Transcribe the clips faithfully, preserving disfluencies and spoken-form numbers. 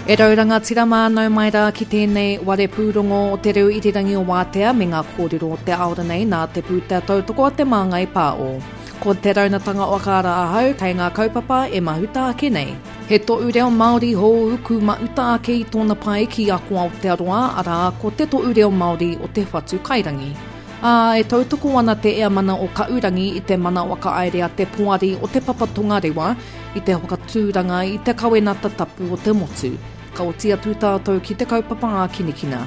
E rauranga tira mānau mai rā ki tēnei ware pūrongo o te reo irirangi o Wātea me ngā kōrero o te aora nei nā te pūtea tautoko a te māngai pāo. Ko te raunatanga o akara ahau, kei ngā kaupapa e mahuta ake nei. He tō reo Māori hou ku mauta ake i tōna pai ki a ko Aotearoa, arā ko te tō reo Māori o te whatu kairangi. A e tautoko ana te ea mana o ka urangi i te mana o ka aere a te poari o te papatonga rewa, i te hokatūranga i te kawenata tapu o te motu. Ka o tia tū tātou ki te kaupapa a kinikina.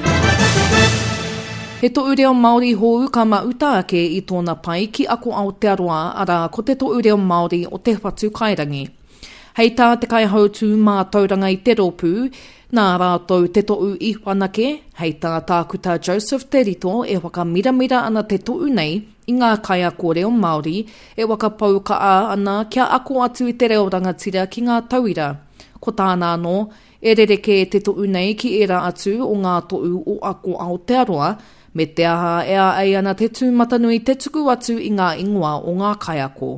He tō reo Māori hou ka mauta ake i tōna pai ki ako Aotearoa, arā ko te tō reo Māori o te whatu kairangi. Hei tā te kai hautū mā tauranga i te rōpū, nā rātou te tōu i whanake, hei tā tākuta Joseph Te Rito e waka miramira ana te tōu nei i ngā kai a ko reo Māori, e waka pau ka a ana kia ako atu i te reo rangatira ki ngā tauira. Ko tāna anō, e rereke te tōu nei ki e rā atu o ngā tōu o ako Aotearoa, me te aha ea ai ana te tūmatanui te tuku atu i ngā ingoa o ngā kai ako.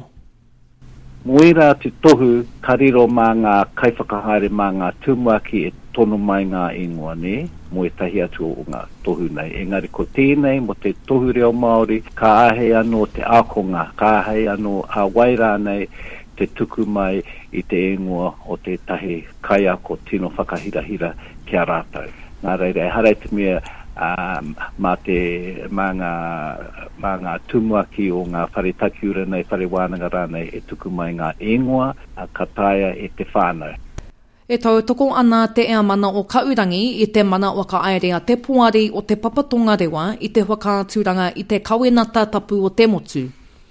Moira te tohu kariro mā ngā kaiwhakahaere mā ngā tūmuaki e tono mai ngā ingoa ne, mo e tahi atu o ngā tohu nei. Engari ko tēnei mo te tohu reo Māori, ka ahe anō te ākonga, ka ahe anō a waira nei te tuku mai i te ingoa o te tahi kaia ko tino whakahirahira kia rātou. Ngā reire, harai te mea Um, mā te mā ngā, mā ngā tumuaki o ngā whare takiura nei, whare wānanga rānei e tuku mai ngā ingoa a kataia e te whānau. E tautoko ana te ea mana o ka urangi i te mana o ka aere a te poari o te papatonga rewa i te whakāturanga i te kawenata tapu o te motu.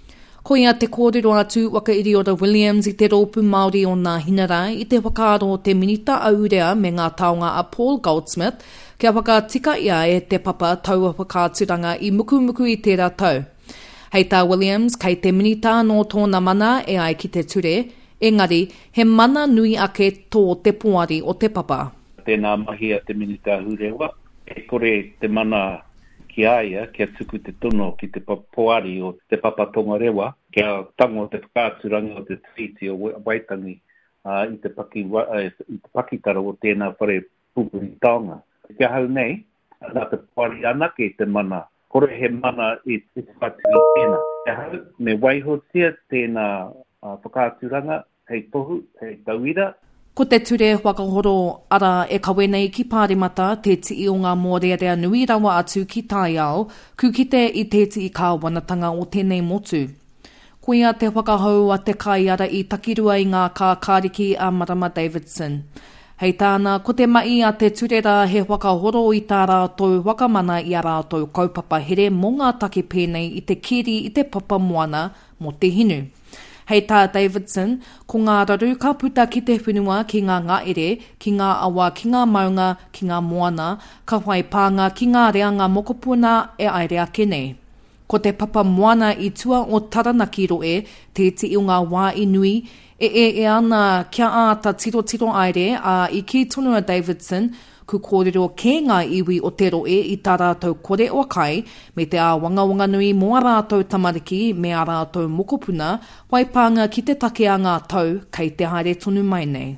Ko ia te kōrero atu waka Iriora Williams i te rōpū Māori o ngā Hinarai i te whakaaro o te minita aurea me ngā taonga a Paul Goldsmith, kia whakatika ia e te papa taua whakāturanga i mukumuku i tērā tau. Hei tā Williams, kei te minita no tōna mana e ai ki te ture, engari he mana nui ake tō te poari o te papa. Tēnā mahi a te minita hurewa, e kore te mana ki aia, kia tuku te tono ki te poari o te papa tonga rewa, kia tango te whakāturanga o te treaty o Waitangi uh, i te paki, uh, i te pakitara o tēnā whare pupuri taonga. Kia hau nei, nā te poari anake te mana, kore he mana i te whatu i tēnā. Kia hau, me waihotia tēnā uh, whakāturanga, hei tohu, hei tauira. Ko te ture whakahoro ara e kawe nei ki Pāremata te tii o ngā mōrearea nui rawa atu ki tai ao, ku kite i te tii ka wanatanga o tēnei motu. Ko ia te whakahau a te kai ara i takirua i ngā kā kāriki a Marama Davidson. Hei tāna, ko te mai a te ture rā he whakahoro i tā rātou wakamana i a rātou kaupapa here mō ngā take pēnei i te kiri i te papa moana mo te hinu. Hei tā Davidson, ko ngā raru ka puta ki te whenua ki ngā ngaere, ki ngā awa, ki ngā maunga, ki ngā moana, ka whai pānga ki ngā reanga mokopuna e aere ake nei. Ko te papa moana i tua o Taranaki roe, te te i ngā wā inui, e e e ana kia āta tiro tiro aere a i ki tonua Davidson, ku kōrero kē ngā iwi o te roe i tā rātou kore o kai, me te a wanga wanga nui mō a rātou tamariki me a rātou mokopuna, waipanga ki te take a ngā tau kei te haere tonu mai nei.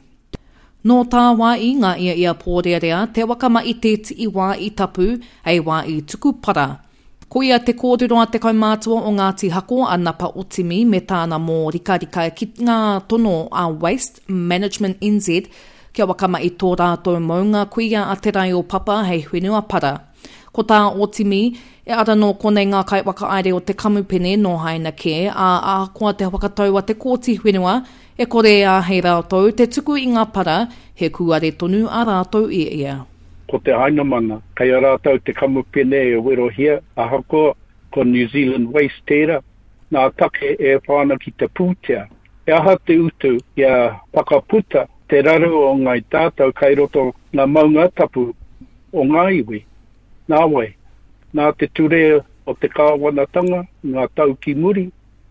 Nō tā wā i ngā ia ia pōrearea, te wakama i te ti wā i tapu, hei wā i tuku para. Ko ia te kōrero a te kaumātua o Ngāti Hako a Napa Otimi me tāna mō rika rika ki ngā tono a Waste Management N Z, kia wakama i tō rātou maunga kuia a te rai o papa hei whenua para. Ko tā Otimi, e ara no konei ngā kai waka aere o te kamupene no haina ke, a a koa te wakatau a te kōti whenua, e kore a hei rātou te tuku i ngā para, he kuare tonu a rātou i ia. Ko te haina mana, kai a rātou te kamupene e wero hia, a hako ko New Zealand Waste tērā, nā take e whāna ki te pūtea. E aha te utu ia whakaputa, te raru o ngai tātou kai roto ngā maunga tapu o ngā iwi. Nā wai, nā te ture o te kāwanatanga, ngā tau ki muri.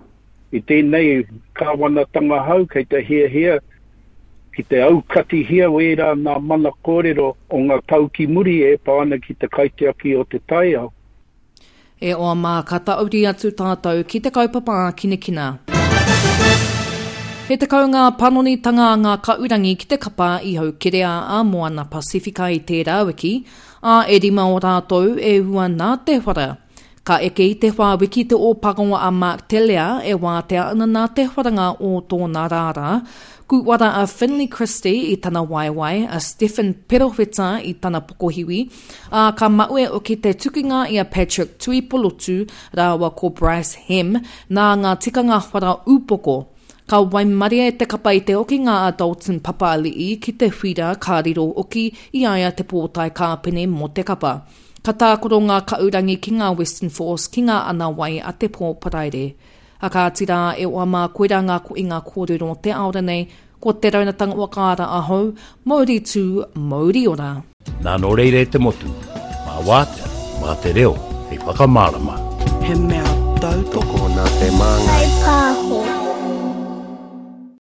I tēnei kāwanatanga hau kei te hia hia, ki te aukati hia wera ngā mana kōrero o ngā tau ki muri e pāna ki te kaitiaki o te tai au. E oa mā ka tauri atu tātou ki te kaupapa kinikina. He te kaunga panonitanga ngā kaurangi ki te kapa I hau kerea a Moana Pasifika I tērā wiki, a e rima o rātou e hua nā te whara. Ka eke I te wha wiki te o Pakonga a Mark Telea e wā te ana nā te wharanga o tōna rāra, ku wara a Finley Christie I tana waiwai, a Stephen Peroveta I tana pokohiwi, a ka maue o ki te tukinga I a Patrick Tuipolotu, rāwa ko Bryce Hem, nā ngā tikanga whara upoko. Ka waimaria e te kapa I te oki ngā a Dalton Papali'i ki te whira kāriro oki I aia te pōtai kāpene mo te kapa. Ka tākoro ngā kaurangi ki ngā Western Force ki ngā ana wai a te pō paraire. A ka tira e oa mā koera ngā ko I ngā kōrero te aora nei, ko te raunatanga o kāra ahau, mauri tū, mauri ora. Nā no reire te motu, mā wātea, mā te reo, hei whakamārama. He mea tau toko nā te māngai. Hei pāho.